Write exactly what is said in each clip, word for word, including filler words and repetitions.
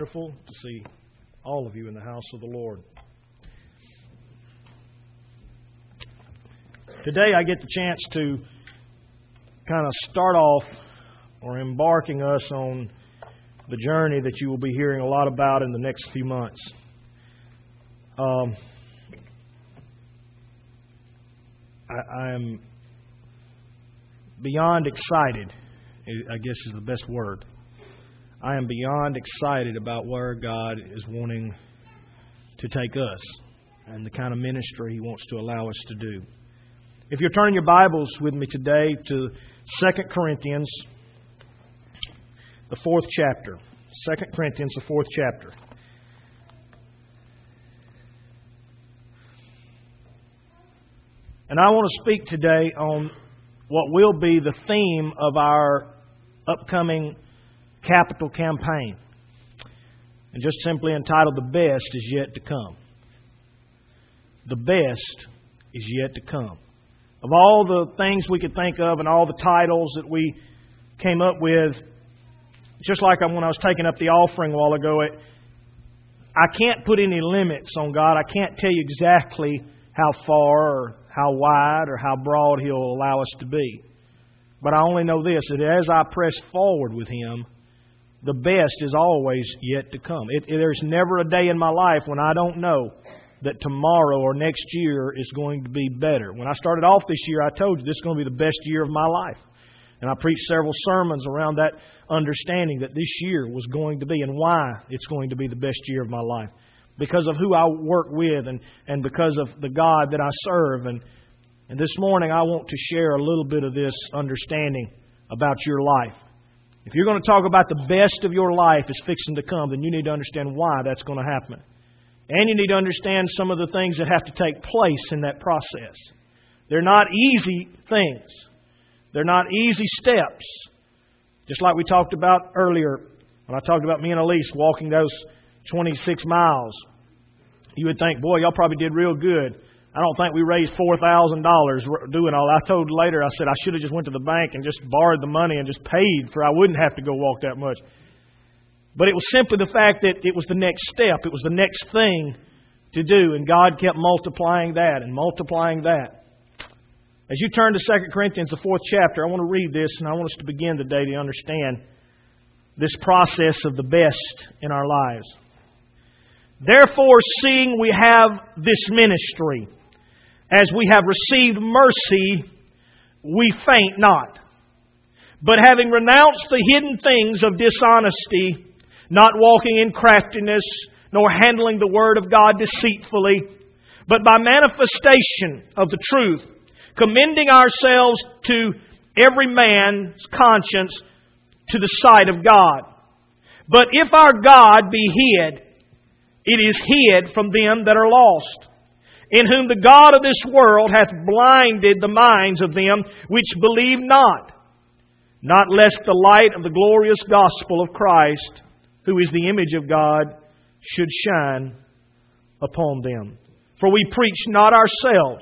wonderful to see all of you in the house of the Lord. Today I get the chance to kind of start off or embarking us on the journey that you will be hearing a lot about in the next few months. Um, I, I am beyond excited, I guess is the best word. I am beyond excited about where God is wanting to take us and the kind of ministry He wants to allow us to do. If you're turning your Bibles with me today to Second Corinthians, the fourth chapter. Second Corinthians, the fourth chapter. And I want to speak today on what will be the theme of our upcoming capital campaign. And just simply entitled, The Best Is Yet to Come. The best is yet to come. Of all the things we could think of and all the titles that we came up with, just like when I was taking up the offering a while ago, it, I can't put any limits on God. I can't tell you exactly how far or how wide or how broad He'll allow us to be. But I only know this, that as I press forward with Him, the best is always yet to come. It, it, there's never a day in my life when I don't know that tomorrow or next year is going to be better. When I started off this year, I told you this is going to be the best year of my life. And I preached several sermons around that understanding that this year was going to be and why it's going to be the best year of my life. Because of who I work with and, and because of the God that I serve. And, and this morning I want to share a little bit of this understanding about your life. If you're going to talk about the best of your life is fixing to come, then you need to understand why that's going to happen. And you need to understand some of the things that have to take place in that process. They're not easy things. They're not easy steps. Just like we talked about earlier when I talked about me and Elise walking those twenty-six miles. You would think, boy, y'all probably did real good. I don't think we raised four thousand dollars doing all that. I told later, I said I should have just went to the bank and just borrowed the money and just paid for I wouldn't have to go walk that much. But it was simply the fact that it was the next step. It was the next thing to do. And God kept multiplying that and multiplying that. As you turn to Second Corinthians, the fourth chapter, I want to read this and I want us to begin today to understand this process of the best in our lives. Therefore, seeing we have this ministry, as we have received mercy, we faint not. But having renounced the hidden things of dishonesty, not walking in craftiness, nor handling the word of God deceitfully, but by manifestation of the truth, commending ourselves to every man's conscience to the sight of God. But if our God be hid, it is hid from them that are lost, in whom the God of this world hath blinded the minds of them which believe not, not lest the light of the glorious gospel of Christ, who is the image of God, should shine upon them. For we preach not ourselves,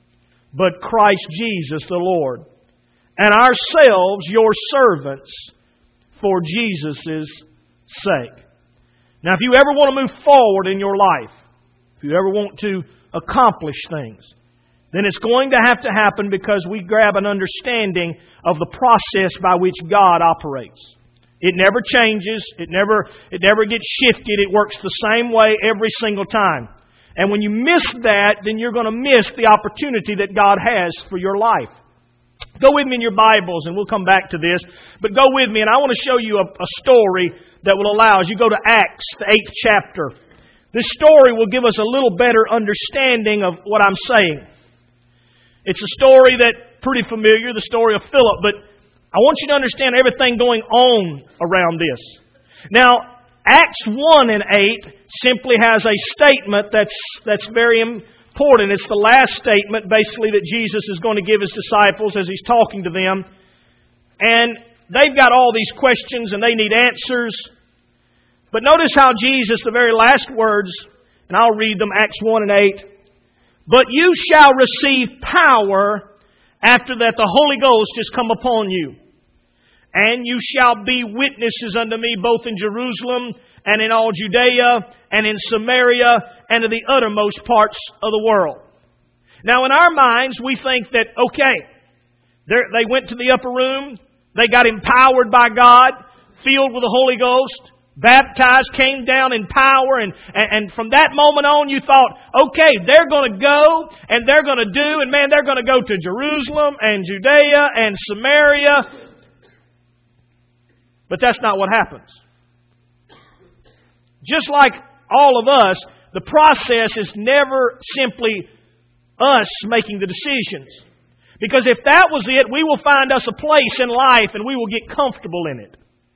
but Christ Jesus the Lord, and ourselves your servants for Jesus' sake. Now, if you ever want to move forward in your life, if you ever want to accomplish things, then it's going to have to happen because we grab an understanding of the process by which God operates. It never changes. It never, it never gets shifted. It works the same way every single time. And when you miss that, then you're going to miss the opportunity that God has for your life. Go with me in your Bibles, and we'll come back to this. But go with me, and I want to show you a, a story that will allow, as you go to Acts, the eighth chapter. This story will give us a little better understanding of what I'm saying. It's a story that's pretty familiar, the story of Philip, but I want you to understand everything going on around this. Now, Acts one and eight simply has a statement that's that's very important. It's the last statement, basically, that Jesus is going to give His disciples as He's talking to them. And they've got all these questions and they need answers. But notice how Jesus, the very last words, and I'll read them, Acts one and eight. But you shall receive power after that the Holy Ghost is come upon you. And you shall be witnesses unto me both in Jerusalem and in all Judea and in Samaria and to the uttermost parts of the world. Now in our minds, we think that, okay, they went to the upper room, they got empowered by God, filled with the Holy Ghost, baptized, came down in power, and, and, and from that moment on you thought, okay, they're going to go, and they're going to do, and man, they're going to go to Jerusalem, and Judea, and Samaria. But that's not what happens. Just like all of us, the process is never simply us making the decisions. Because if that was it, we will find us a place in life, and we will get comfortable in it.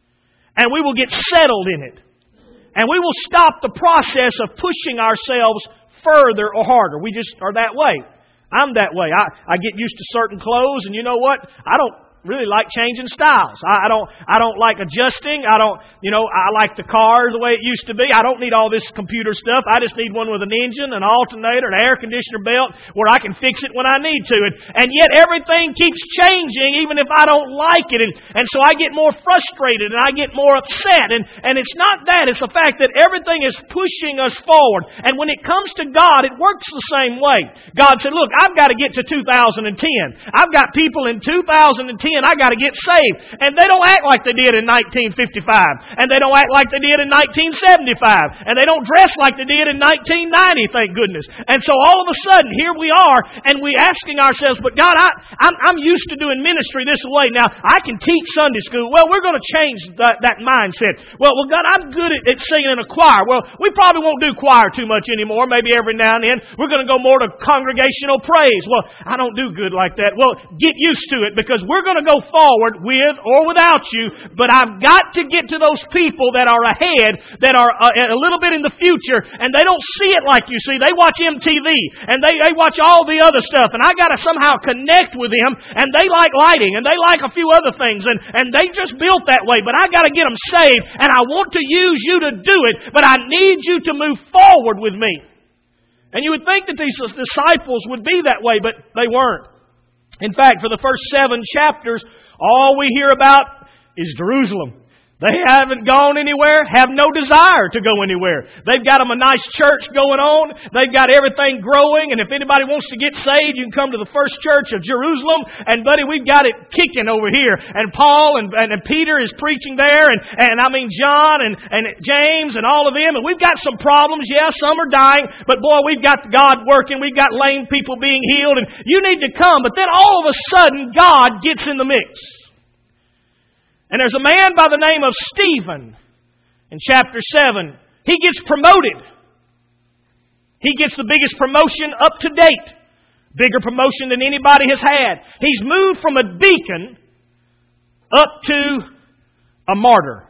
And we will get settled in it. And we will stop the process of pushing ourselves further or harder. We just are that way. I'm that way. I, I get used to certain clothes, and you know what? I don't really like changing styles. I, I don't I don't like adjusting. I don't, you know, I like the car the way it used to be. I don't need all this computer stuff. I just need one with an engine, an alternator, an air conditioner belt where I can fix it when I need to. And, and yet everything keeps changing even if I don't like it. And, and so I get more frustrated and I get more upset. And, and it's not that. It's the fact that everything is pushing us forward. And when it comes to God, it works the same way. God said, look, I've got to get to two thousand ten. I've got people in two thousand ten I got to get saved. And they don't act like they did in nineteen fifty-five. And they don't act like they did in nineteen seventy-five. And they don't dress like they did in nineteen ninety, thank goodness. And so all of a sudden, here we are, and we're asking ourselves, but God, I, I'm, I'm used to doing ministry this way. Now, I can teach Sunday school. Well, we're going to change that, that mindset. Well, well, God, I'm good at, at singing in a choir. Well, we probably won't do choir too much anymore. Maybe every now and then. We're going to go more to congregational praise. Well, I don't do good like that. Well, get used to it, because we're going to go forward with or without you, but I've got to get to those people that are ahead, that are uh, a little bit in the future, and they don't see it like you see. They watch M T V, and they, they watch all the other stuff, and I got to somehow connect with them, and they like lighting, and they like a few other things, and, and they just built that way, but I got to get them saved, and I want to use you to do it, but I need you to move forward with me. And you would think that these disciples would be that way, but they weren't. In fact, for the first seven chapters, all we hear about is Jerusalem. They haven't gone anywhere, have no desire to go anywhere. They've got them a nice church going on. They've got everything growing. And if anybody wants to get saved, you can come to the first church of Jerusalem. And buddy, we've got it kicking over here. And Paul and, and, and Peter is preaching there. And, and I mean John and, and James and all of them. And we've got some problems. Yeah, some are dying. But boy, we've got God working. We've got lame people being healed. And you need to come. But then all of a sudden, God gets in the mix. And there's a man by the name of Stephen in chapter seven. He gets promoted. He gets the biggest promotion up to date. Bigger promotion than anybody has had. He's moved from a deacon up to a martyr.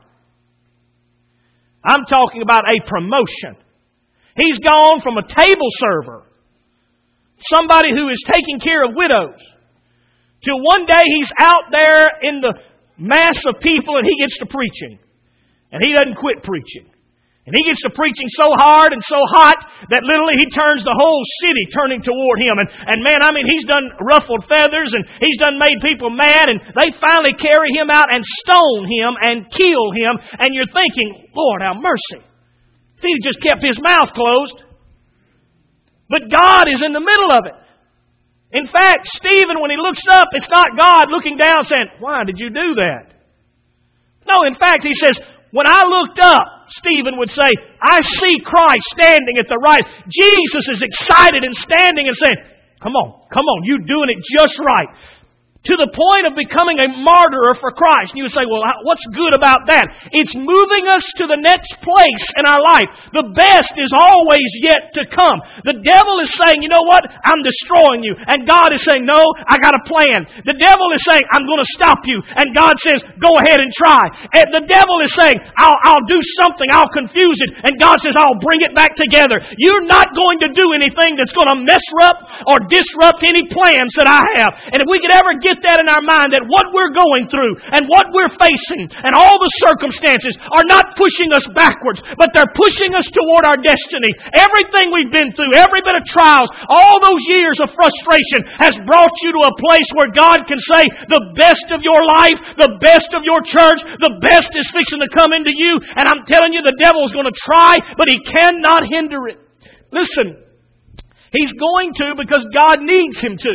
I'm talking about a promotion. He's gone from a table server, somebody who is taking care of widows, till one day he's out there in the mass of people and he gets to preaching. And he doesn't quit preaching. And he gets to preaching so hard and so hot that literally he turns the whole city turning toward him. And, and man, I mean, he's done ruffled feathers and he's done made people mad, and they finally carry him out and stone him and kill him. And you're thinking, Lord, have mercy. If he just kept his mouth closed. But God is in the middle of it. In fact, Stephen, when he looks up, it's not God looking down saying, why did you do that? No, in fact, he says, when I looked up, Stephen would say, I see Christ standing at the right. Jesus is excited and standing and saying, come on, come on, you're doing it just right. To the point of becoming a martyr for Christ. And you would say, well, what's good about that? It's moving us to the next place in our life. The best is always yet to come. The devil is saying, you know what? I'm destroying you. And God is saying, no, I got a plan. The devil is saying, I'm going to stop you. And God says, go ahead and try. And the devil is saying, I'll, I'll do something. I'll confuse it. And God says, I'll bring it back together. You're not going to do anything that's going to mess up or disrupt any plans that I have. And if we could ever get get that in our mind that what we're going through and what we're facing and all the circumstances are not pushing us backwards, but they're pushing us toward our destiny. Everything we've been through, every bit of trials, all those years of frustration has brought you to a place where God can say, the best of your life, the best of your church, the best is fixing to come into you. And I'm telling you, the devil is going to try, but he cannot hinder it. Listen, he's going to because God needs him to.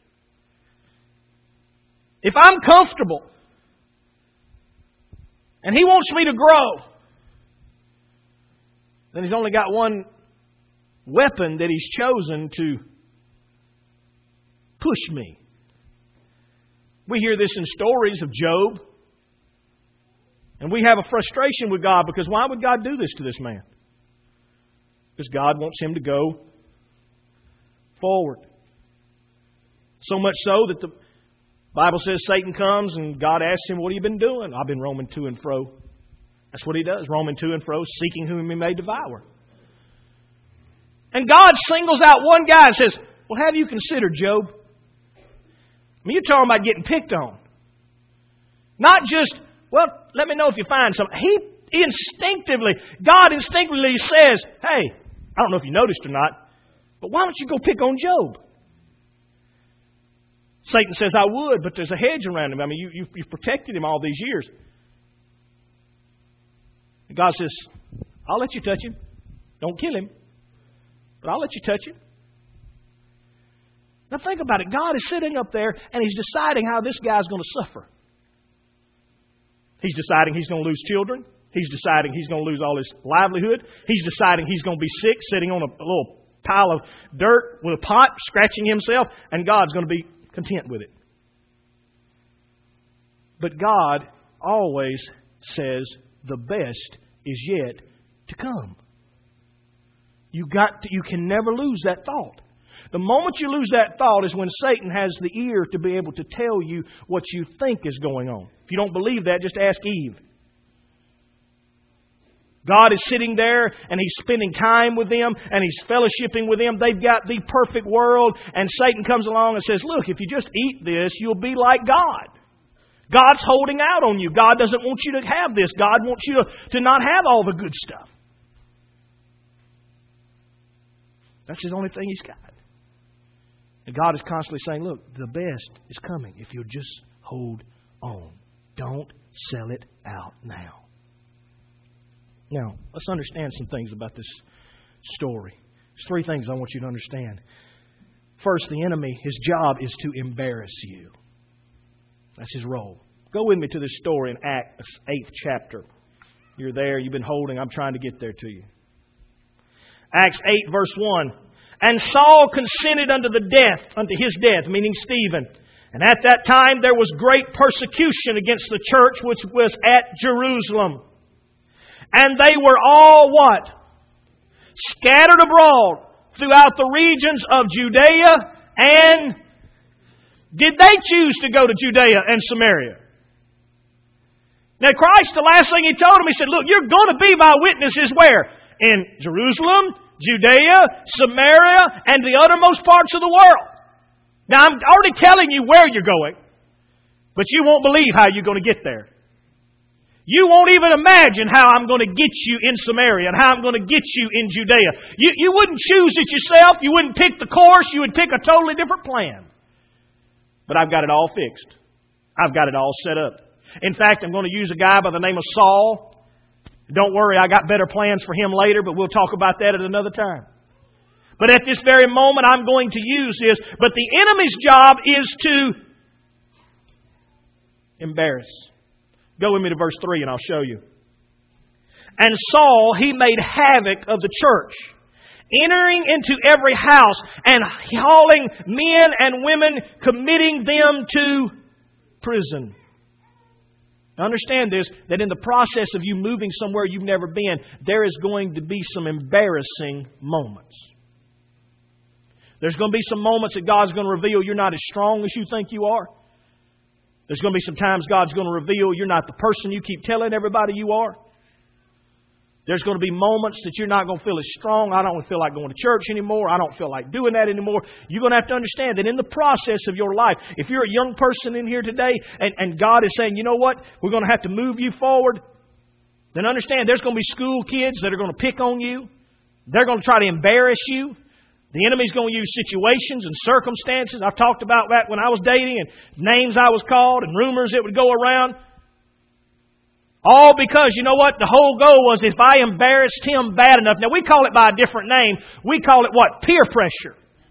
If I'm comfortable and he wants me to grow, then he's only got one weapon that he's chosen to push me. We hear this in stories of Job. And we have a frustration with God because why would God do this to this man? Because God wants him to go forward. So much so that the Bible says Satan comes and God asks him, what have you been doing? I've been roaming to and fro. That's what he does, roaming to and fro, seeking whom he may devour. And God singles out one guy and says, well, have you considered Job? I mean, you're talking about getting picked on. Not just, well, let me know if you find something. He instinctively, God instinctively says, hey, I don't know if you noticed or not, but why don't you go pick on Job? Satan says, I would, but there's a hedge around him. I mean, you, you've, you've protected him all these years. And God says, I'll let you touch him. Don't kill him, but I'll let you touch him. Now think about it. God is sitting up there and he's deciding how this guy's going to suffer. He's deciding he's going to lose children. He's deciding he's going to lose all his livelihood. He's deciding he's going to be sick, sitting on a, a little pile of dirt with a pot, scratching himself, and God's going to be content with it. But God always says the best is yet to come. You got to, you can never lose that thought. The moment you lose that thought is when Satan has the ear to be able to tell you what you think is going on. If you don't believe that, just ask Eve. God is sitting there and He's spending time with them and He's fellowshipping with them. They've got the perfect world, and Satan comes along and says, look, if you just eat this, you'll be like God. God's holding out on you. God doesn't want you to have this. God wants you to, to not have all the good stuff. That's His only thing He's got. And God is constantly saying, look, the best is coming if you'll just hold on. Don't sell it out now. Now, let's understand some things about this story. There's three things I want you to understand. First, the enemy, his job is to embarrass you. That's his role. Go with me to this story in Acts eighth chapter. You're there, you've been holding, I'm trying to get there to you. Acts eight verse one. And Saul consented unto the death, unto his death, meaning Stephen. And at that time there was great persecution against the church which was at Jerusalem. And they were all what? Scattered abroad throughout the regions of Judea. And did they choose to go to Judea and Samaria? Now Christ, the last thing He told them, He said, look, you're going to be my witnesses where? In Jerusalem, Judea, Samaria, and the uttermost parts of the world. Now I'm already telling you where you're going, but you won't believe how you're going to get there. You won't even imagine how I'm going to get you in Samaria and how I'm going to get you in Judea. You, you wouldn't choose it yourself. You wouldn't pick the course. You would pick a totally different plan. But I've got it all fixed. I've got it all set up. In fact, I'm going to use a guy by the name of Saul. Don't worry, I got better plans for him later, but we'll talk about that at another time. But at this very moment, I'm going to use this. But the enemy's job is to embarrass. Go with me to verse three and I'll show you. And Saul, he made havoc of the church, entering into every house and hauling men and women, committing them to prison. Now understand this, that in the process of you moving somewhere you've never been, there is going to be some embarrassing moments. There's going to be some moments that God's going to reveal you're not as strong as you think you are. There's going to be some times God's going to reveal you're not the person you keep telling everybody you are. There's going to be moments that you're not going to feel as strong. I don't feel like going to church anymore. I don't feel like doing that anymore. You're going to have to understand that in the process of your life, if you're a young person in here today and, and God is saying, you know what, we're going to have to move you forward, then understand there's going to be school kids that are going to pick on you. They're going to try to embarrass you. The enemy's going to use situations and circumstances. I've talked about that when I was dating and names I was called and rumors that would go around. All because, you know what, the whole goal was if I embarrassed him bad enough. Now, we call it by a different name. We call it what? Peer pressure.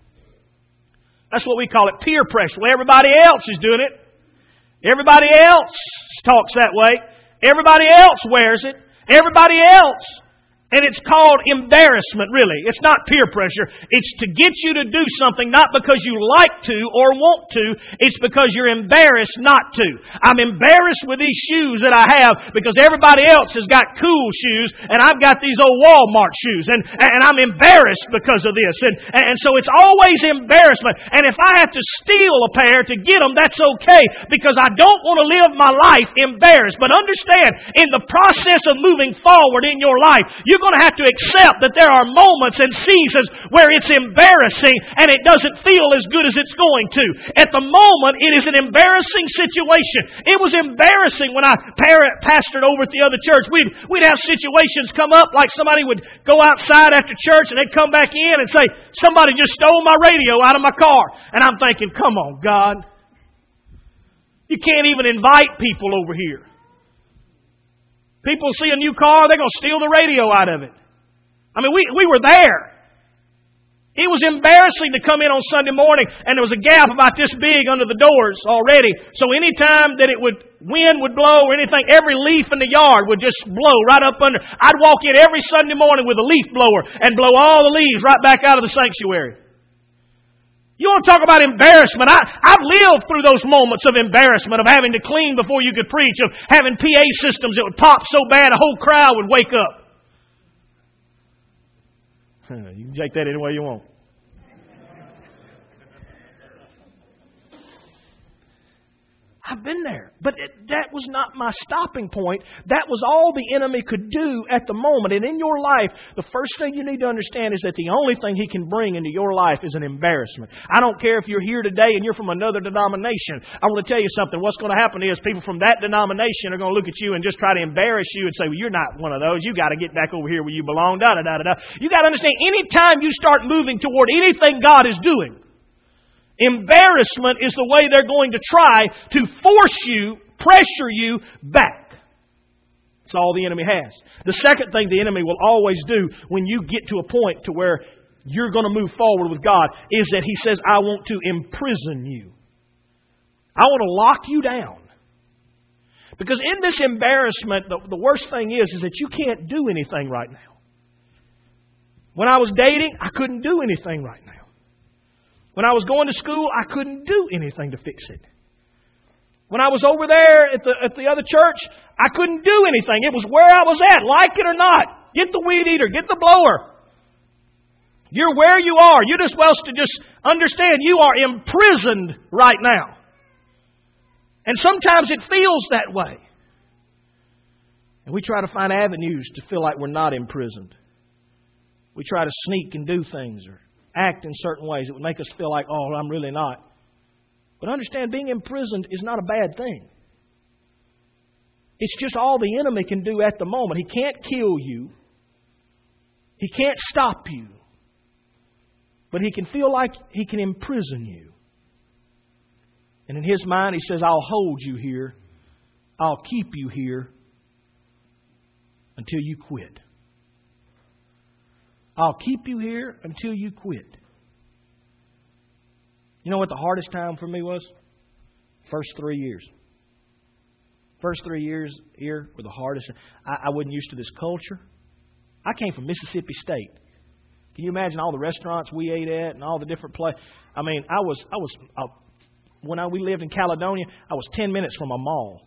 That's what we call it, peer pressure. Well, everybody else is doing it. Everybody else talks that way. Everybody else wears it. Everybody else. And it's called embarrassment, really. It's not peer pressure. It's to get you to do something not because you like to or want to. It's because you're embarrassed not to. I'm embarrassed with these shoes that I have because everybody else has got cool shoes and I've got these old Walmart shoes. And, and I'm embarrassed because of this. And, and so it's always embarrassment. And if I have to steal a pair to get them, that's okay because I don't want to live my life embarrassed. But understand, in the process of moving forward in your life, you're going to have to accept that there are moments and seasons where it's embarrassing and it doesn't feel as good as it's going to. At the moment, it is an embarrassing situation. It was embarrassing when I pastored over at the other church. We'd, we'd have situations come up like somebody would go outside after church and they'd come back in and say, somebody just stole my radio out of my car. And I'm thinking, come on, God. You can't even invite people over here. People see a new car, they're going to steal the radio out of it. I mean, we, we were there. It was embarrassing to come in on Sunday morning and there was a gap about this big under the doors already. So any time that it would, wind would blow or anything, every leaf in the yard would just blow right up under. I'd walk in every Sunday morning with a leaf blower and blow all the leaves right back out of the sanctuary. You want to talk about embarrassment? I, I've lived through those moments of embarrassment, of having to clean before you could preach, of having P A systems that would pop so bad a whole crowd would wake up. You can take that any way you want. I've been there. But it, that was not my stopping point. That was all the enemy could do at the moment. And in your life, the first thing you need to understand is that the only thing he can bring into your life is an embarrassment. I don't care if you're here today and you're from another denomination. I want to tell you something. What's going to happen is people from that denomination are going to look at you and just try to embarrass you and say, well, you're not one of those. You got to get back over here where you belong. Da, da, da, da, da. You got to understand, anytime you start moving toward anything God is doing, embarrassment is the way they're going to try to force you, pressure you back. That's all the enemy has. The second thing the enemy will always do when you get to a point to where you're going to move forward with God is that he says, I want to imprison you. I want to lock you down. Because in this embarrassment, the, the worst thing is, is that you can't do anything right now. When I was dating, I couldn't do anything right now. When I was going to school, I couldn't do anything to fix it. When I was over there at the at the other church, I couldn't do anything. It was where I was at, like it or not. Get the weed eater, get the blower. You're where you are. You're just supposed to just understand you are imprisoned right now. And sometimes it feels that way. And we try to find avenues to feel like we're not imprisoned. We try to sneak and do things or act in certain ways that would make us feel like, oh, I'm really not. But understand, being imprisoned is not a bad thing. It's just all the enemy can do at the moment. He can't kill you. He can't stop you. But he can feel like he can imprison you. And in his mind, he says, I'll hold you here. I'll keep you here until you quit. I'll keep you here until you quit. You know what the hardest time for me was? First three years. First three years here were the hardest. I, I wasn't used to this culture. I came from Mississippi State. Can you imagine all the restaurants we ate at and all the different places? I mean, I was, I was, I, when I, we lived in Caledonia, I was ten minutes from a mall.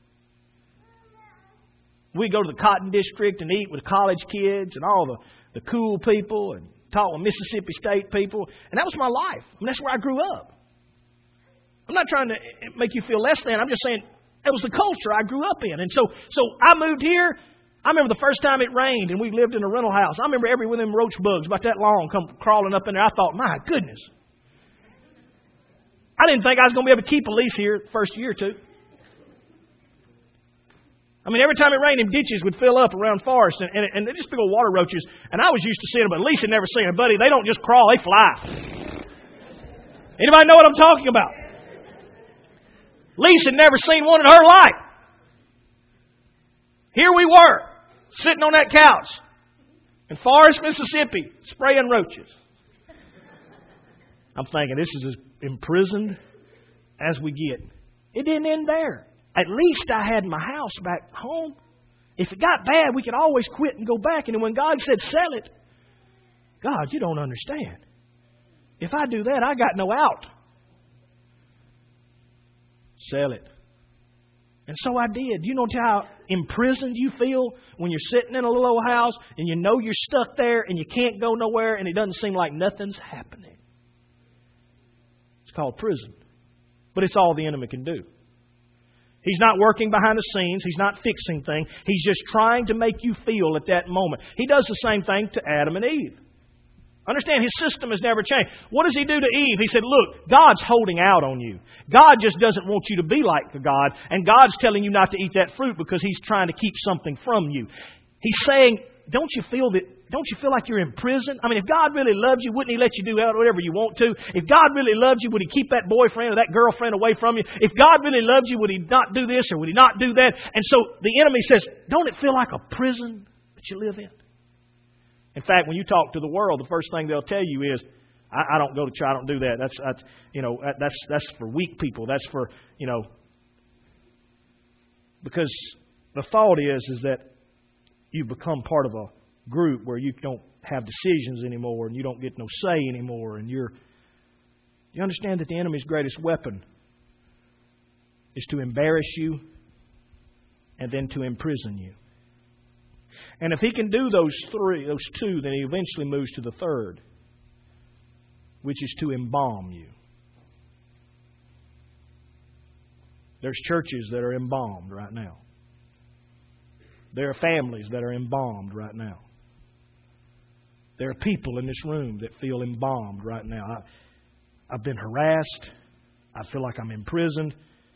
We'd go to the Cotton District and eat with college kids and all the the cool people and talk with Mississippi State people. And that was my life. I mean, that's where I grew up. I'm not trying to make you feel less than. I'm just saying it was the culture I grew up in. And so so I moved here I remember the first time it rained and we lived in a rental house. I remember every one of them roach bugs about that long come crawling up in there. I thought, my goodness. I didn't think I was going to be able to keep a lease here the first year or two. I mean, every time it rained, them ditches would fill up around Forest, and, and, and they're just big old water roaches. And I was used to seeing them, but Lisa had never seen them. Buddy, they don't just crawl, they fly. Anybody know what I'm talking about? Lisa had never seen one in her life. Here we were, sitting on that couch in Forest, Mississippi, spraying roaches. I'm thinking, this is as imprisoned as we get. It didn't end there. At least I had my house back home. If it got bad, we could always quit and go back. And when God said, sell it, God, you don't understand. If I do that, I got no out. Sell it. And so I did. You know how imprisoned you feel when you're sitting in a little old house and you know you're stuck there and you can't go nowhere and it doesn't seem like nothing's happening. It's called prison. But it's all the enemy can do. He's not working behind the scenes. He's not fixing things. He's just trying to make you feel at that moment. He does the same thing to Adam and Eve. Understand, his system has never changed. What does he do to Eve? He said, look, God's holding out on you. God just doesn't want you to be like God. And God's telling you not to eat that fruit because He's trying to keep something from you. He's saying, don't you feel that? Don't you feel like you're in prison? I mean, if God really loved you, wouldn't He let you do whatever you want to? If God really loved you, would He keep that boyfriend or that girlfriend away from you? If God really loved you, would He not do this or would He not do that? And so the enemy says, don't it feel like a prison that you live in? In fact, when you talk to the world, the first thing they'll tell you is, I, I don't go to church, I don't do that. That's, that's you know, that's that's for weak people. That's for, you know, because the thought is, is that you become part of a group where you don't have decisions anymore and you don't get no say anymore. And you're, you understand that the enemy's greatest weapon is to embarrass you and then to imprison you. And if he can do those three, those two, then he eventually moves to the third, which is to embalm you. There's churches that are embalmed right now. There are families that are embalmed right now. There are people in this room that feel embalmed right now. I, I've been harassed. I feel like I'm imprisoned.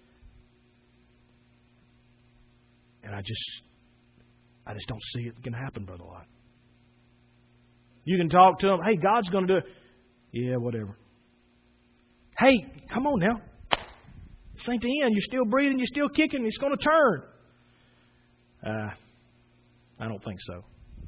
And I just... I just don't see it can happen, Brother Lott. You can talk to them. Hey, God's going to do it. Yeah, whatever. Hey, come on now. This ain't the end. You're still breathing. You're still kicking. It's going to turn. Uh, I don't think so.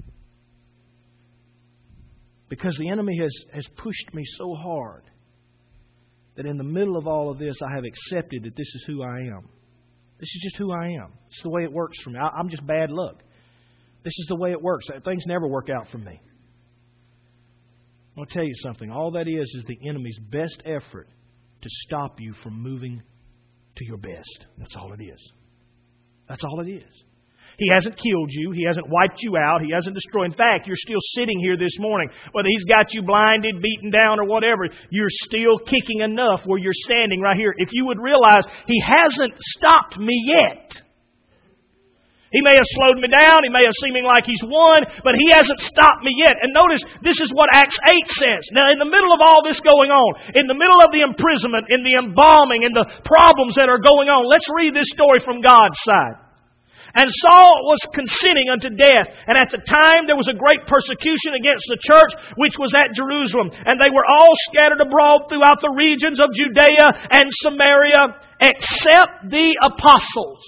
Because the enemy has, has pushed me so hard that in the middle of all of this, I have accepted that this is who I am. This is just who I am. It's the way it works for me. I, I'm just bad luck. This is the way it works. Things never work out for me. I'll tell you something. All that is is the enemy's best effort to stop you from moving to your best. That's all it is. That's all it is. He hasn't killed you. He hasn't wiped you out. He hasn't destroyed. In fact, you're still sitting here this morning. Whether He's got you blinded, beaten down, or whatever, you're still kicking enough where you're standing right here. If you would realize He hasn't stopped me yet. He may have slowed me down. He may have seeming like He's won, but He hasn't stopped me yet. And notice, this is what Acts eight says. Now, in the middle of all this going on, in the middle of the imprisonment, in the embalming, in the problems that are going on, let's read this story from God's side. And Saul was consenting unto death. And at the time there was a great persecution against the church, which was at Jerusalem. And they were all scattered abroad throughout the regions of Judea and Samaria, except the apostles.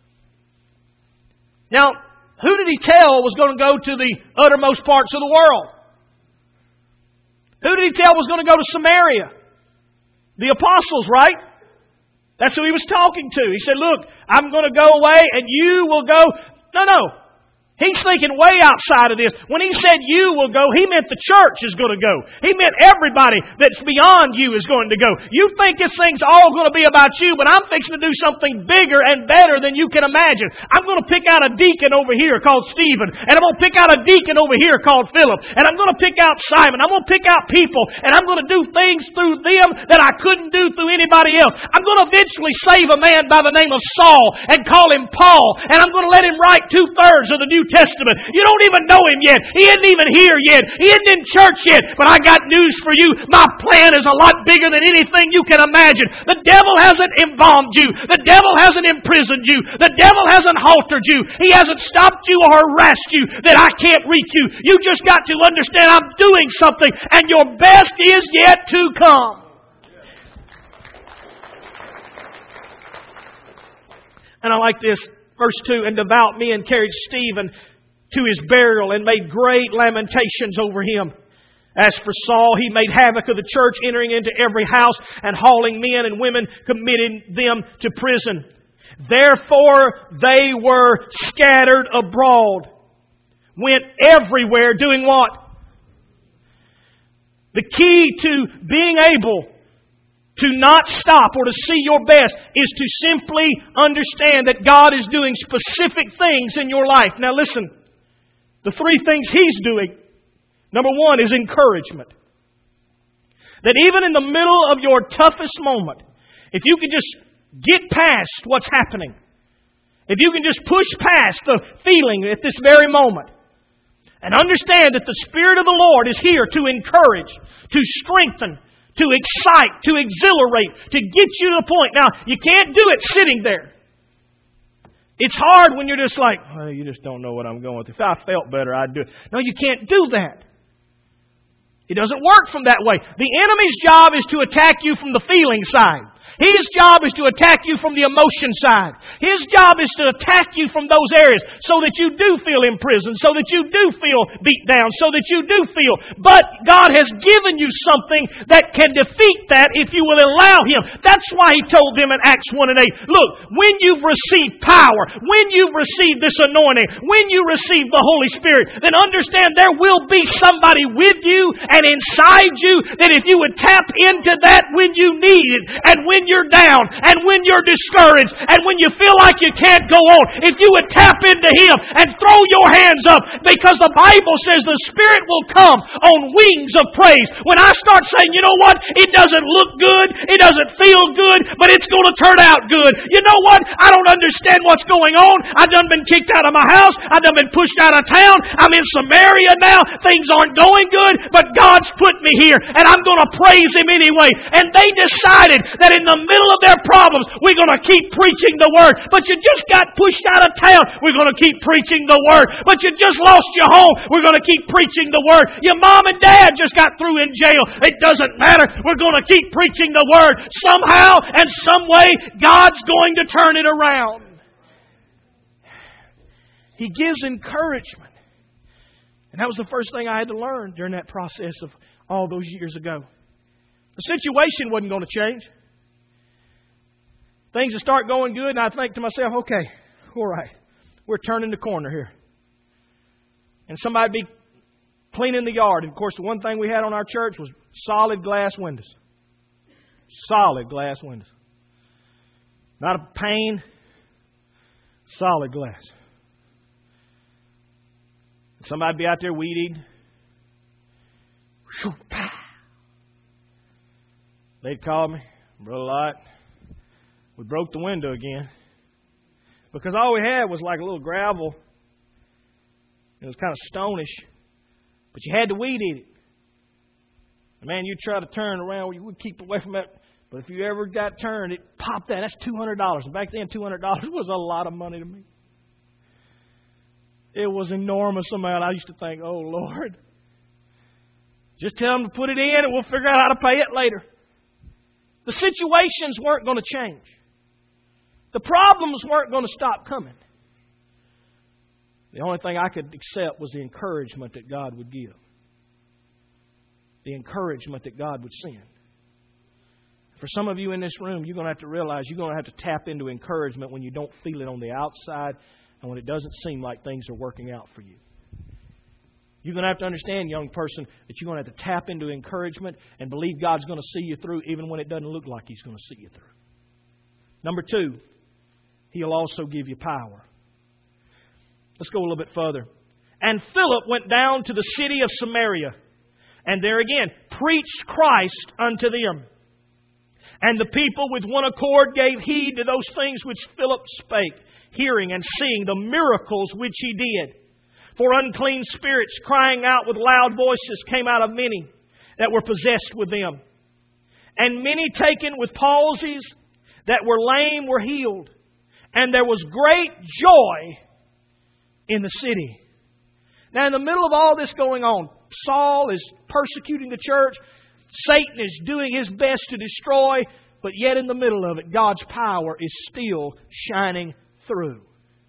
Now, who did He tell was going to go to the uttermost parts of the world? Who did He tell was going to go to Samaria? The apostles, right? That's who He was talking to. He said, look, I'm going to go away and you will go. No, no. He's thinking way outside of this. When He said you will go, He meant the church is going to go. He meant everybody that's beyond you is going to go. You think this thing's all going to be about you, but I'm fixing to do something bigger and better than you can imagine. I'm going to pick out a deacon over here called Stephen, and I'm going to pick out a deacon over here called Philip, and I'm going to pick out Simon. I'm going to pick out people, and I'm going to do things through them that I couldn't do through anybody else. I'm going to eventually save a man by the name of Saul and call him Paul, and I'm going to let him write two-thirds of the New Testament. You don't even know Him yet. He isn't even here yet. He isn't in church yet. But I got news for you. My plan is a lot bigger than anything you can imagine. The devil hasn't embalmed you. The devil hasn't imprisoned you. The devil hasn't haltered you. He hasn't stopped you or harassed you that I can't reach you. You just got to understand I'm doing something and your best is yet to come. And I like this, verse two, and devout men carried Stephen to his burial and made great lamentations over him. As for Saul, he made havoc of the church, entering into every house and hauling men and women, committing them to prison. Therefore they were scattered abroad, went everywhere doing what? The key to being able to not stop or to see your best is to simply understand that God is doing specific things in your life. Now listen, the three things He's doing. Number one is encouragement. That even in the middle of your toughest moment, if you can just get past what's happening, if you can just push past the feeling at this very moment, and understand that the Spirit of the Lord is here to encourage, to strengthen, to excite, to exhilarate, to get you to the point. Now, you can't do it sitting there. It's hard when you're just like, oh, you just don't know what I'm going through. If I felt better, I'd do it. No, you can't do that. It doesn't work from that way. The enemy's job is to attack you from the feeling side. His job is to attack you from the emotion side. His job is to attack you from those areas so that you do feel imprisoned, so that you do feel beat down, so that you do feel. But God has given you something that can defeat that if you will allow Him. That's why He told them in Acts one and eight, look, when you've received power, when you've received this anointing, when you receive the Holy Spirit, then understand there will be somebody with you and inside you that if you would tap into that when you need it and when you're down and when you're discouraged and when you feel like you can't go on, if you would tap into Him and throw your hands up, because the Bible says the Spirit will come on wings of praise. When I start saying, you know what, it doesn't look good, it doesn't feel good, but it's going to turn out good. You know what, I don't understand what's going on. I've done been kicked out of my house. I've done been pushed out of town. I'm in Samaria now. Things aren't going good, but God's put me here and I'm going to praise Him anyway. And they decided that in the middle of their problems, we're going to keep preaching the Word. But you just got pushed out of town. We're going to keep preaching the Word. But you just lost your home. We're going to keep preaching the Word. Your mom and dad just got through in jail. It doesn't matter. We're going to keep preaching the Word. Somehow and some way, God's going to turn it around. He gives encouragement. And that was the first thing I had to learn during that process of all those years ago. The situation wasn't going to change. Things will start going good, and I think to myself, okay, all right, we're turning the corner here. And somebody be cleaning the yard. And of course, the one thing we had on our church was solid glass windows. Solid glass windows. Not a pane, solid glass. Somebody be out there weed eating. They'd call me, Brother Lott, we broke the window again. Because all we had was like a little gravel. It was kind of stonish. But you had to weed eat it. And man, you try to turn around, you would keep away from that. But if you ever got turned, it popped out. That's two hundred dollars. And back then, two hundred dollars was a lot of money to me. It was an enormous amount. I used to think, oh, Lord, just tell them to put it in and we'll figure out how to pay it later. The situations weren't going to change. The problems weren't going to stop coming. The only thing I could accept was the encouragement that God would give. The encouragement that God would send. For some of you in this room, you're going to have to realize you're going to have to tap into encouragement when you don't feel it on the outside and when it doesn't seem like things are working out for you. You're going to have to understand, young person, that you're going to have to tap into encouragement and believe God's going to see you through even when it doesn't look like He's going to see you through. Number two, He'll also give you power. Let's go a little bit further. And Philip went down to the city of Samaria, and there again preached Christ unto them. And the people with one accord gave heed to those things which Philip spake, hearing and seeing the miracles which he did. For unclean spirits, crying out with loud voices, came out of many that were possessed with them. And many taken with palsies that were lame were healed. And there was great joy in the city. Now, in the middle of all this going on, Saul is persecuting the church. Satan is doing his best to destroy. But yet in the middle of it, God's power is still shining through.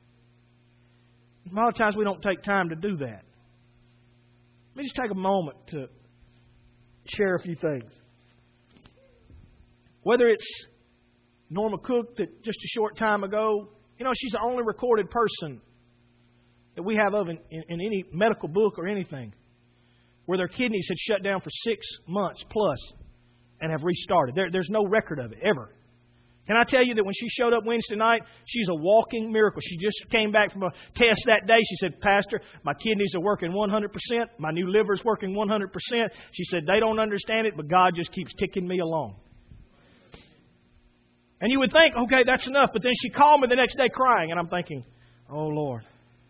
A lot of times we don't take time to do that. Let me just take a moment to share a few things. Whether it's Norma Cook that just a short time ago, you know, she's the only recorded person that we have of in, in, in any medical book or anything where their kidneys had shut down for six months plus and have restarted. There, there's no record of it ever. Can I tell you that when she showed up Wednesday night, she's a walking miracle. She just came back from a test that day. She said, Pastor, my kidneys are working one hundred percent. My new liver's working one hundred percent. She said, they don't understand it, but God just keeps ticking me along. And you would think, okay, that's enough. But then she called me the next day crying. And I'm thinking, oh, Lord.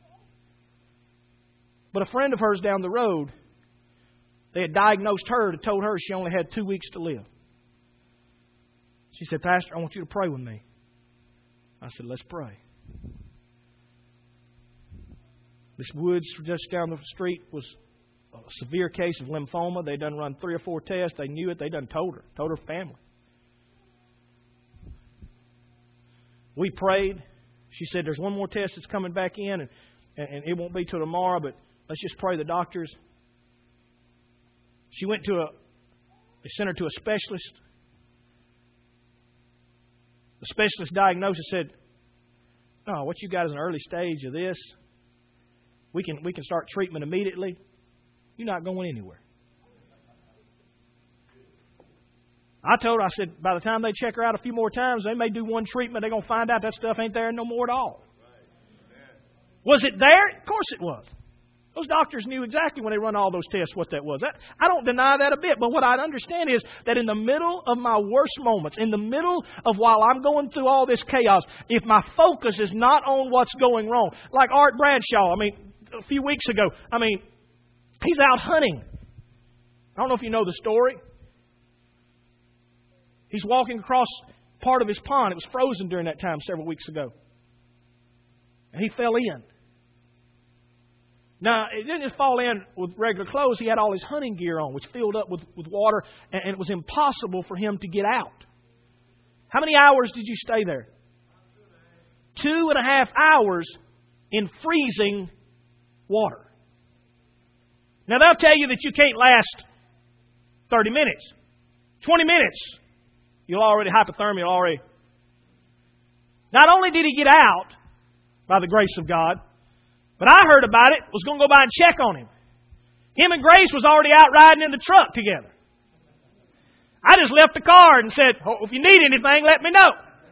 But a friend of hers down the road, they had diagnosed her and told her she only had two weeks to live. She said, Pastor, I want you to pray with me. I said, let's pray. Miss Woods, just down the street, was a severe case of lymphoma. They done run three or four tests. They knew it. They done told her, told her family. We prayed. She said, there's one more test that's coming back in, and, and it won't be till tomorrow, but let's just pray the doctors. She went to a, they sent her to a specialist. The specialist diagnosis said, "No, what you got is an early stage of this. We can we can start treatment immediately. You're not going anywhere." I told her, I said, by the time they check her out a few more times, they may do one treatment. They're going to find out that stuff ain't there no more at all. Was it there? Of course it was. Those doctors knew exactly when they run all those tests what that was. That, I don't deny that a bit. But what I understand is that in the middle of my worst moments, in the middle of while I'm going through all this chaos, if my focus is not on what's going wrong, like Art Bradshaw, I mean, a few weeks ago, I mean, he's out hunting. I don't know if you know the story. He's walking across part of his pond. It was frozen during that time several weeks ago. And he fell in. Now, it didn't just fall in with regular clothes. He had all his hunting gear on, which filled up with, with water, and, and it was impossible for him to get out. How many hours did you stay there? Two and a half hours in freezing water. Now, they'll tell you that you can't last thirty minutes. twenty minutes. You'll already, hypothermia, you'll already. Not only did he get out by the grace of God, but I heard about it, was going to go by and check on him. Him and Grace was already out riding in the truck together. I just left the car and said, oh, if you need anything, let me know.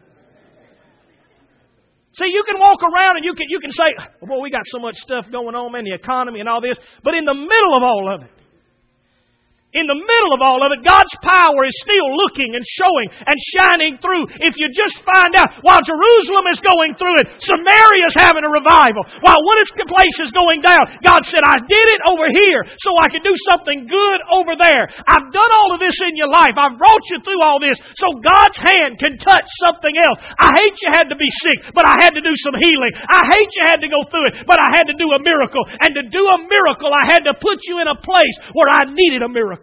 See, you can walk around and you can you can say, well, we got so much stuff going on, man, the economy and all this. But in the middle of all of it, in the middle of all of it, God's power is still looking and showing and shining through. If you just find out, while Jerusalem is going through it, Samaria is having a revival. While one place is going down, God said, I did it over here so I could do something good over there. I've done all of this in your life. I've brought you through all this so God's hand can touch something else. I hate you had to be sick, but I had to do some healing. I hate you had to go through it, but I had to do a miracle. And to do a miracle, I had to put you in a place where I needed a miracle.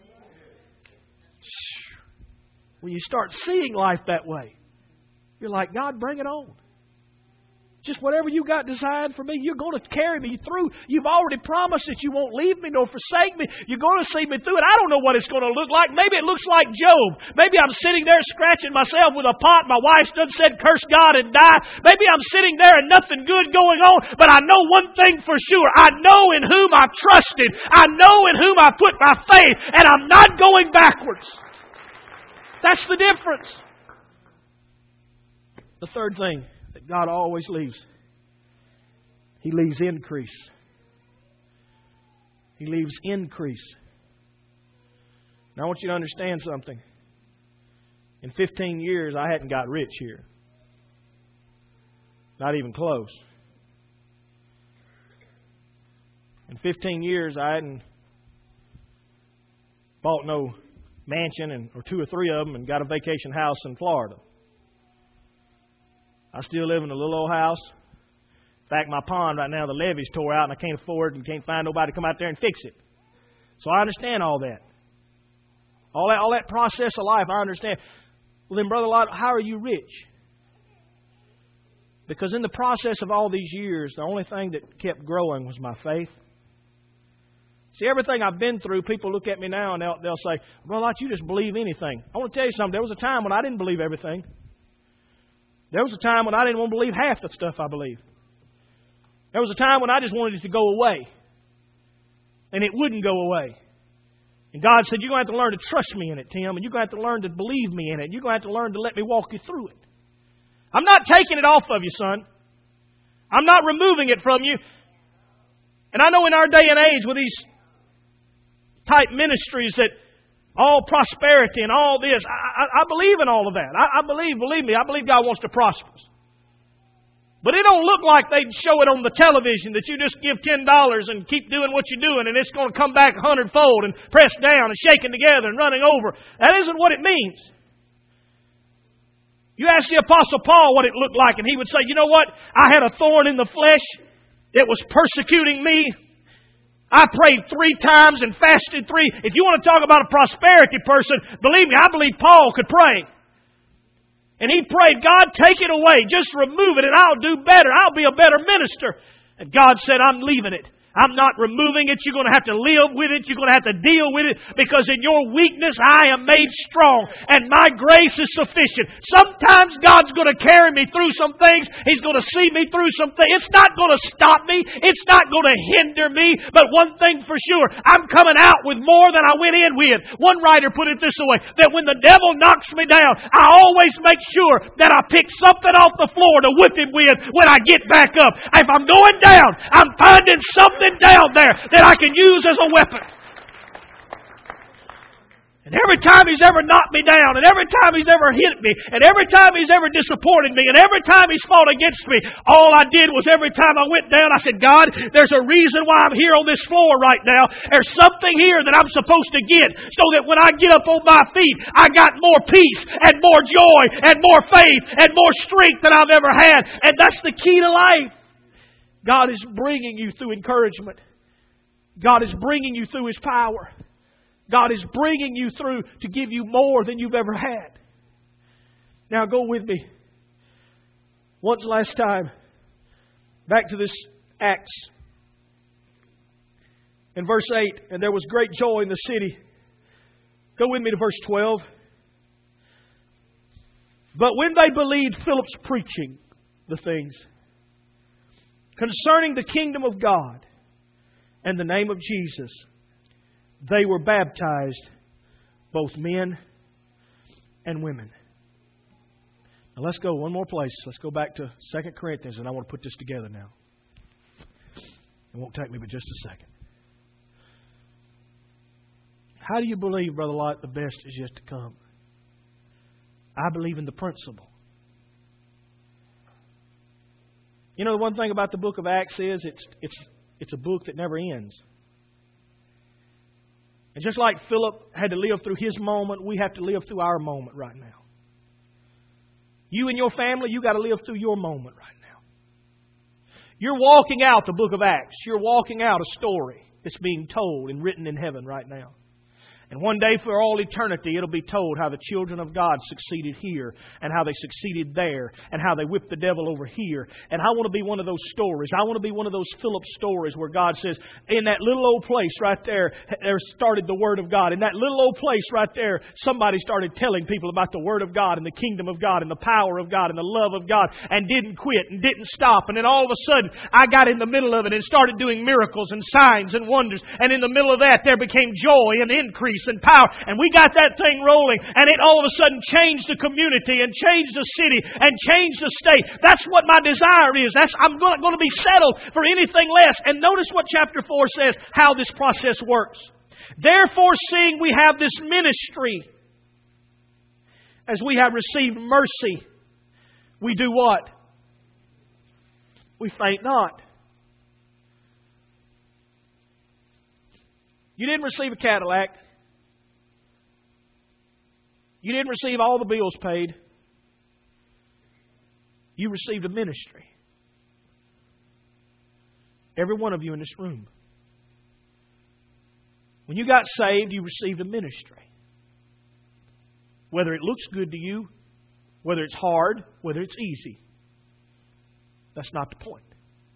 When you start seeing life that way, you're like, God, bring it on. Just whatever you got designed for me, you're going to carry me through. You've already promised that you won't leave me nor forsake me. You're going to see me through it. I don't know what it's going to look like. Maybe it looks like Job. Maybe I'm sitting there scratching myself with a pot. My wife done said, curse God and die. Maybe I'm sitting there and nothing good going on. But I know one thing for sure. I know in whom I trusted. I know in whom I put my faith. And I'm not going backwards. That's the difference. The third thing that God always leaves, He leaves increase. He leaves increase. Now I want you to understand something. In fifteen years, I hadn't got rich here. Not even close. fifteen years, I hadn't bought no mansion and or two or three of them and got a vacation house in Florida. I still live in a little old house. In fact, my pond right now, the levee's tore out and I can't afford it and can't find nobody to come out there and fix it. So I understand all that. All that, all that process of life, I understand. Well, then, Brother Lott, how are you rich? Because in the process of all these years, the only thing that kept growing was my faith. See, everything I've been through, people look at me now and they'll, they'll say, Brother Lott, you just believe anything. I want to tell you something. There was a time when I didn't believe everything. There was a time when I didn't want to believe half the stuff I believed. There was a time when I just wanted it to go away. And it wouldn't go away. And God said, you're going to have to learn to trust me in it, Tim. And you're going to have to learn to believe me in it. You're going to have to learn to let me walk you through it. I'm not taking it off of you, son. I'm not removing it from you. And I know in our day and age with these type ministries that all prosperity and all this, I, I, I believe in all of that. I, I believe, believe me, I believe God wants to prosper us. But it don't look like they show it on the television that you just give ten dollars and keep doing what you're doing and it's going to come back a hundredfold and pressed down and shaken together and running over. That isn't what it means. You ask the Apostle Paul what it looked like and he would say, you know what? I had a thorn in the flesh. It was persecuting me. I prayed three times and fasted three. If you want to talk about a prosperity person, believe me, I believe Paul could pray. And he prayed, God, take it away. Just remove it and I'll do better. I'll be a better minister. And God said, I'm leaving it. I'm not removing it. You're going to have to live with it. You're going to have to deal with it because in your weakness I am made strong and my grace is sufficient. Sometimes God's going to carry me through some things. He's going to see me through some things. It's not going to stop me. It's not going to hinder me. But one thing for sure, I'm coming out with more than I went in with. One writer put it this way, that when the devil knocks me down, I always make sure that I pick something off the floor to whip him with when I get back up. If I'm going down, I'm finding something down there that I can use as a weapon. And every time He's ever knocked me down, and every time He's ever hit me, and every time He's ever disappointed me, and every time He's fought against me, all I did was every time I went down, I said, God, there's a reason why I'm here on this floor right now. There's something here that I'm supposed to get, so that when I get up on my feet, I got more peace, and more joy, and more faith, and more strength than I've ever had. And that's the key to life. God is bringing you through encouragement. God is bringing you through His power. God is bringing you through to give you more than you've ever had. Now go with me. Once last time, back to this Acts. In verse eight, and there was great joy in the city. Go with me to verse twelve. But when they believed Philip's preaching the things concerning the kingdom of God and the name of Jesus, they were baptized, both men and women. Now let's go one more place. Let's go back to Second Corinthians, and I want to put this together now. It won't take me but just a second. How do you believe, Brother Lott, the best is yet to come? I believe in the principle. You know, the one thing about the book of Acts is it's it's it's a book that never ends. And just like Philip had to live through his moment, we have to live through our moment right now. You and your family, you got to live through your moment right now. You're walking out the book of Acts. You're walking out a story that's being told and written in heaven right now. And one day for all eternity, it'll be told how the children of God succeeded here and how they succeeded there and how they whipped the devil over here. And I want to be one of those stories. I want to be one of those Philip stories where God says, in that little old place right there, there started the Word of God. In that little old place right there, somebody started telling people about the Word of God and the kingdom of God and the power of God and the love of God and didn't quit and didn't stop. And then all of a sudden, I got in the middle of it and started doing miracles and signs and wonders. And in the middle of that, there became joy and increase and power. And we got that thing rolling. And it all of a sudden changed the community and changed the city and changed the state. That's what my desire is. That's I'm not going to be settled for anything less. And notice what chapter four says, how this process works. Therefore, seeing we have this ministry, as we have received mercy, we do what? We faint not. You didn't receive a Cadillac. You didn't receive all the bills paid. You received a ministry. Every one of you in this room. When you got saved, you received a ministry. Whether it looks good to you, whether it's hard, whether it's easy. That's not the point.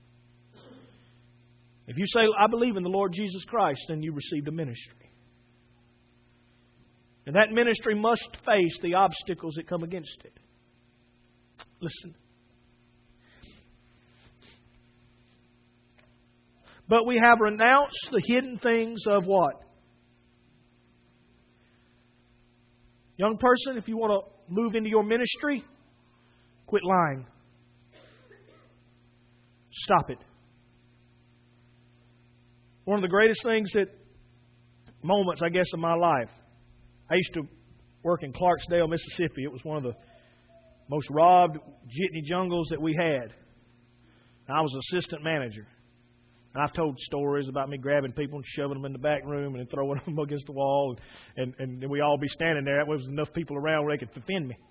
If you say, I believe in the Lord Jesus Christ, then you received a ministry. And that ministry must face the obstacles that come against it. Listen. But we have renounced the hidden things of what? Young person, if you want to move into your ministry, quit lying. Stop it. One of the greatest things that, moments, I guess, of my life. I used to work in Clarksdale, Mississippi. It was one of the most robbed jitney jungles that we had. And I was assistant manager. And I've told stories about me grabbing people and shoving them in the back room and then throwing them against the wall. And, and, and we all be standing there. That was enough people around where they could defend me.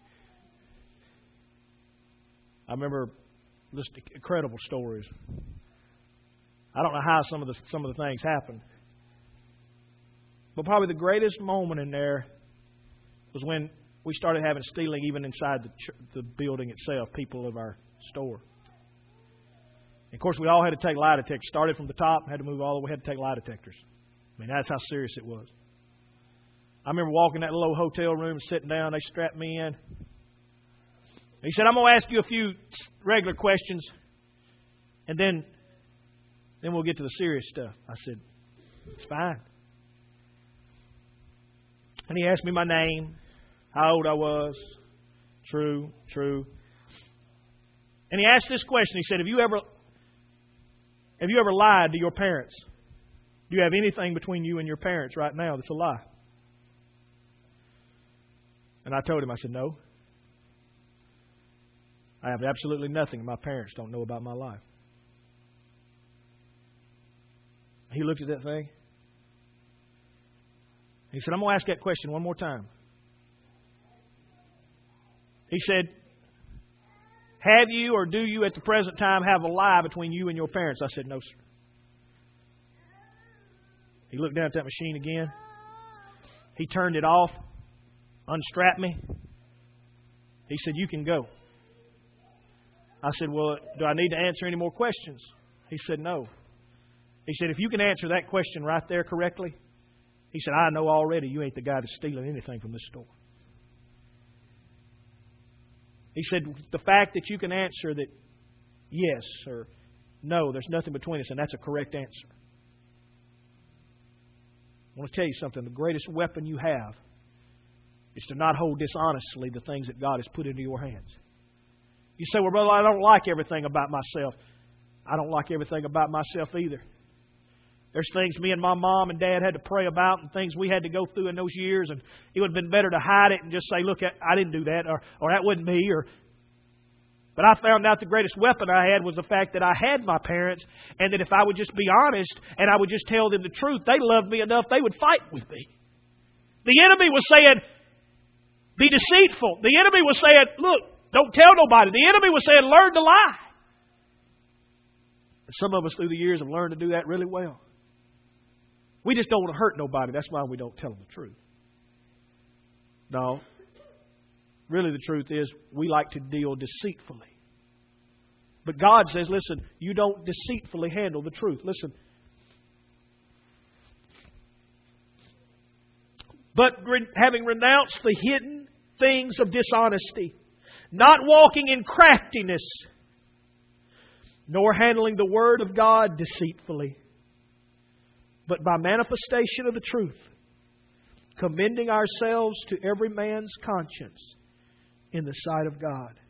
I remember just incredible stories. I don't know how some of the some of the things happened. But probably the greatest moment in there was when we started having stealing even inside the, ch- the building itself, people of our store. And of course, we all had to take lie detectors. Started from the top, had to move all the way. We had to take lie detectors. I mean, that's how serious it was. I remember walking that little hotel room, sitting down. They strapped me in. He said, I'm going to ask you a few regular questions, and then, then we'll get to the serious stuff. I said, it's fine. And he asked me my name, how old I was. True, true. And he asked this question. He said, have you ever, have you ever lied to your parents? Do you have anything between you and your parents right now that's a lie? And I told him, I said, no. I have absolutely nothing my parents don't know about my life. He looked at that thing. He said, I'm going to ask that question one more time. He said, have you or do you at the present time have a lie between you and your parents? I said, no, sir. He looked down at that machine again. He turned it off, unstrapped me. He said, you can go. I said, well, do I need to answer any more questions? He said, no. He said, if you can answer that question right there correctly, he said, I know already you ain't the guy that's stealing anything from this store. He said, the fact that you can answer that yes or no, there's nothing between us, and that's a correct answer. I want to tell you something. The greatest weapon you have is to not hold dishonestly the things that God has put into your hands. You say, well, brother, I don't like everything about myself. I don't like everything about myself either. There's things me and my mom and dad had to pray about and things we had to go through in those years, and it would have been better to hide it and just say, look, I didn't do that, or, or that wasn't me. Or, But I found out the greatest weapon I had was the fact that I had my parents, and that if I would just be honest and I would just tell them the truth, they loved me enough they would fight with me. The enemy was saying, be deceitful. The enemy was saying, look, don't tell nobody. The enemy was saying, learn to lie. And some of us through the years have learned to do that really well. We just don't want to hurt nobody. That's why we don't tell them the truth. No. Really the truth is we like to deal deceitfully. But God says, listen, you don't deceitfully handle the truth. Listen. But re- having renounced the hidden things of dishonesty, not walking in craftiness, nor handling the word of God deceitfully, but by manifestation of the truth, commending ourselves to every man's conscience in the sight of God.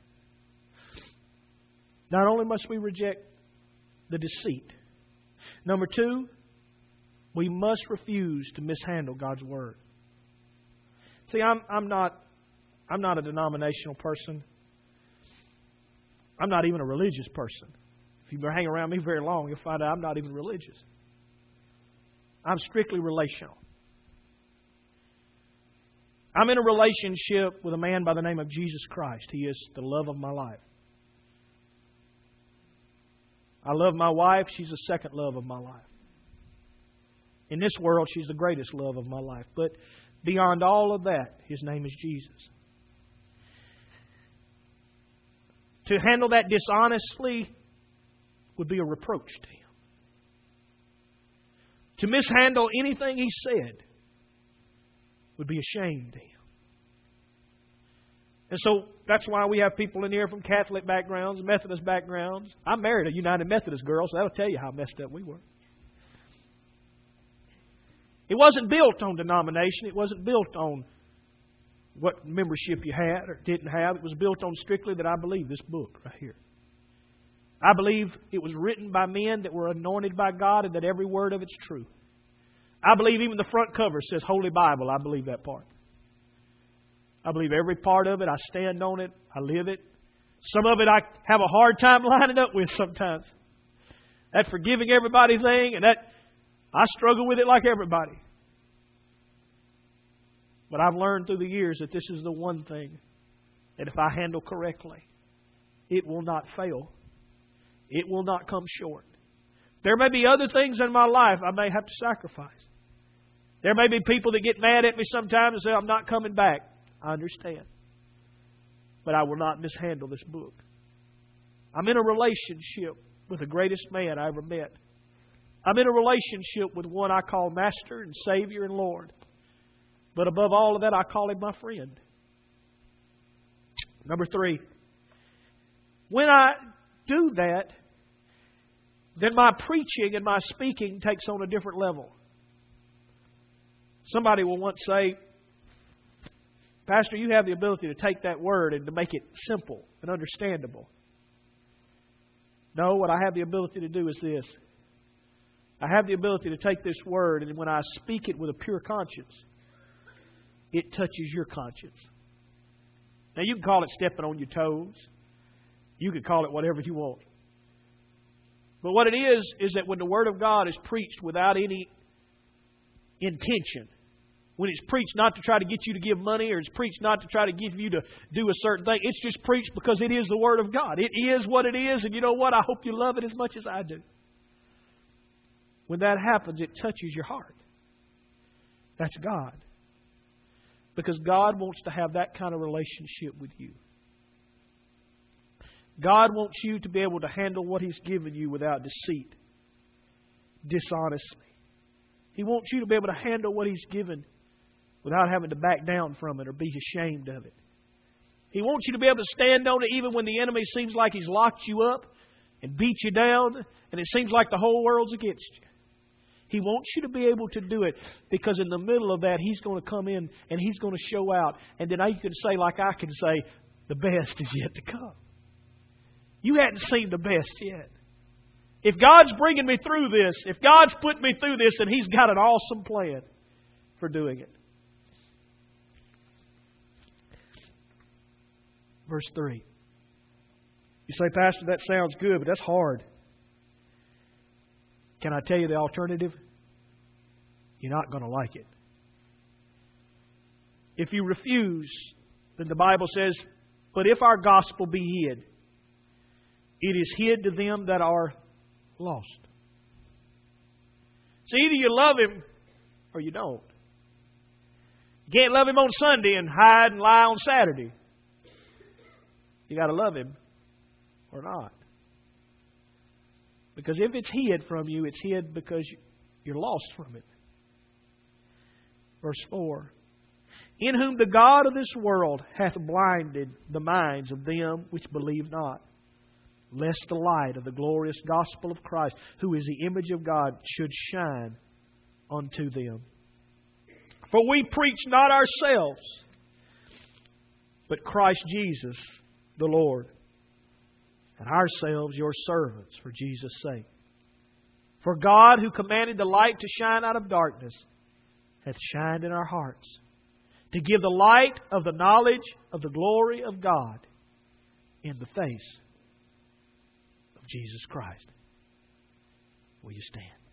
Not only must we reject the deceit, number two, we must refuse to mishandle God's word. See, I'm I'm not I'm not a denominational person. I'm not even a religious person. If you hang around me very long, you'll find out I'm not even religious. I'm strictly relational. I'm in a relationship with a man by the name of Jesus Christ. He is the love of my life. I love my wife. She's the second love of my life. In this world, she's the greatest love of my life. But beyond all of that, His name is Jesus. To handle that dishonestly would be a reproach to Him. To mishandle anything He said would be a shame to Him. And so that's why we have people in here from Catholic backgrounds, Methodist backgrounds. I married a United Methodist girl, so that'll tell you how messed up we were. It wasn't built on denomination. It wasn't built on what membership you had or didn't have. It was built on strictly that I believe this book right here. I believe it was written by men that were anointed by God and that every word of it's true. I believe even the front cover says Holy Bible. I believe that part. I believe every part of it. I stand on it. I live it. Some of it I have a hard time lining up with sometimes. That forgiving everybody thing, and that I struggle with it like everybody. But I've learned through the years that this is the one thing that if I handle correctly, it will not fail. It will not come short. There may be other things in my life I may have to sacrifice. There may be people that get mad at me sometimes and say, I'm not coming back. I understand. But I will not mishandle this book. I'm in a relationship with the greatest man I ever met. I'm in a relationship with one I call Master and Savior and Lord. But above all of that, I call Him my friend. Number three. When I do that, then my preaching and my speaking takes on a different level. Somebody will once say, Pastor, you have the ability to take that word and to make it simple and understandable. No, what I have the ability to do is this. I have the ability to take this word, and when I speak it with a pure conscience, it touches your conscience. Now, you can call it stepping on your toes. You can call it whatever you want. But what it is, is that when the Word of God is preached without any intention, when it's preached not to try to get you to give money, or it's preached not to try to get you to do a certain thing, it's just preached because it is the Word of God. It is what it is, and you know what? I hope you love it as much as I do. When that happens, it touches your heart. That's God. Because God wants to have that kind of relationship with you. God wants you to be able to handle what He's given you without deceit, dishonestly. He wants you to be able to handle what He's given without having to back down from it or be ashamed of it. He wants you to be able to stand on it even when the enemy seems like he's locked you up and beat you down and it seems like the whole world's against you. He wants you to be able to do it because in the middle of that, He's going to come in and He's going to show out. And then you can say, like I can say, the best is yet to come. You hadn't seen the best yet. If God's bringing me through this, if God's putting me through this, then He's got an awesome plan for doing it. Verse three. You say, Pastor, that sounds good, but that's hard. Can I tell you the alternative? You're not going to like it. If you refuse, then the Bible says, but if our gospel be hid, it is hid to them that are lost. So either you love Him or you don't. You can't love Him on Sunday and hide and lie on Saturday. You got to love Him or not. Because if it's hid from you, it's hid because you're lost from it. Verse four. In whom the God of this world hath blinded the minds of them which believe not, lest the light of the glorious gospel of Christ, who is the image of God, should shine unto them. For we preach not ourselves, but Christ Jesus the Lord, and ourselves your servants for Jesus' sake. For God, who commanded the light to shine out of darkness, hath shined in our hearts, to give the light of the knowledge of the glory of God in the face of Jesus Christ. Will you stand?